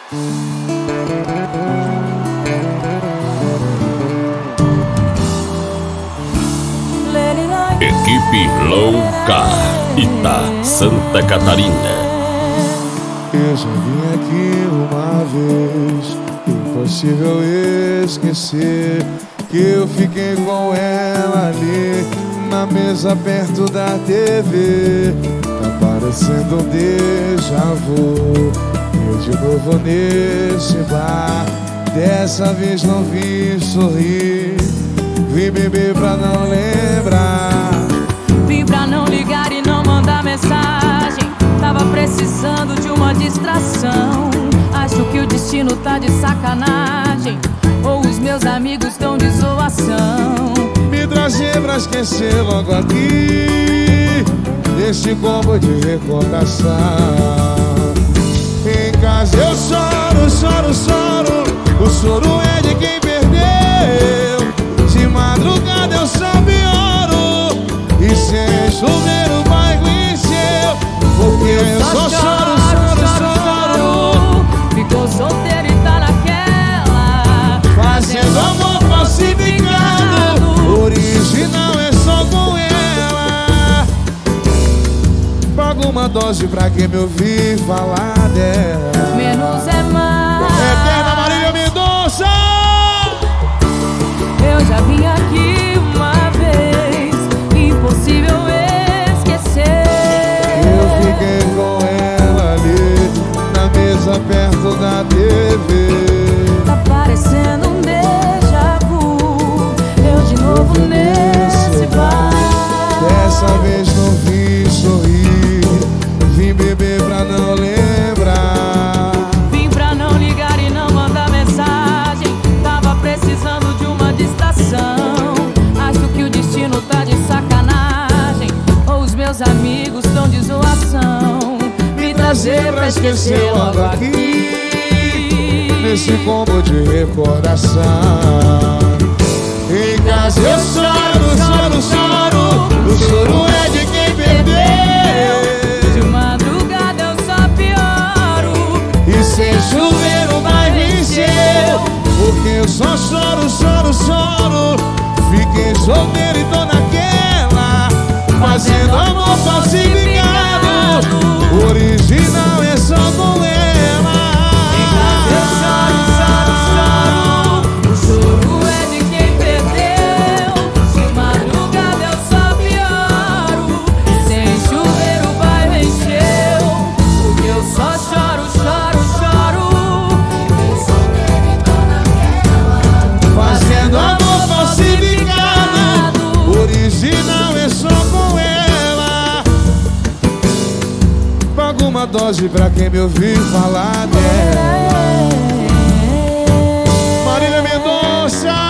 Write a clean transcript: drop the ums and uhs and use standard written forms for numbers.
Equipe Louca, Ita, Santa Catarina. Eu já vim aqui uma vez, impossível esquecer que eu fiquei com ela ali na mesa perto da TV. Tá parecendo um déjà vu, eu de novo nesse bar. Dessa vez não vim sorrir, vim beber pra não lembrar. Vim pra não ligar e não mandar mensagem. Tava precisando de uma distração. Acho que o destino tá de sacanagem, ou os meus amigos estão de zoação. Me trazer pra esquecer logo aqui desse combo de recordação. Em casa eu choro, choro, choro. O choro é de quem perdeu. De madrugada eu só pioro, e sem chover o bairro encheu. Porque eu só choro, choro, choro. Ficou solteiro e tá naquela, fazendo amor falsificado. Original é só com ela. Paga uma dose pra quem me ouvir falar dela. menos é mais. Eterna Marília Mendonça. Eu já vim aqui uma vez, impossível esquecer. Eu fiquei com ela ali na mesa perto da TV. Tá parecendo um déjà vu, eu de novo nesse bar. Dessa vez não vim sorrir, vim beber pra não lembrar. Vim pra não ligar e não mandar mensagem. Tava precisando de uma distração. Acho que o destino tá de sacanagem, ou os meus amigos estão de zoação. Me trazer pra esquecer logo aqui nesse combo de recordação. Em casa eu choro, choro, choro. O choro é de quem perdeu. De madrugada eu só pioro, E sem chover o bairro encheu. Porque eu só choro, choro, choro. Fiquei solteiro e tô naquela, fazendo amor falsificado. Original é só com ela. eu choro, choro, choro. O choro é de quem perdeu. De madrugada eu só pioro, sem chover o bairro encheu. Porque eu só choro, choro, choro. Fazendo amor falsificado. Original é só com ela. Paga uma dose pra quem me ouvir falar dela. Marília Mendonça.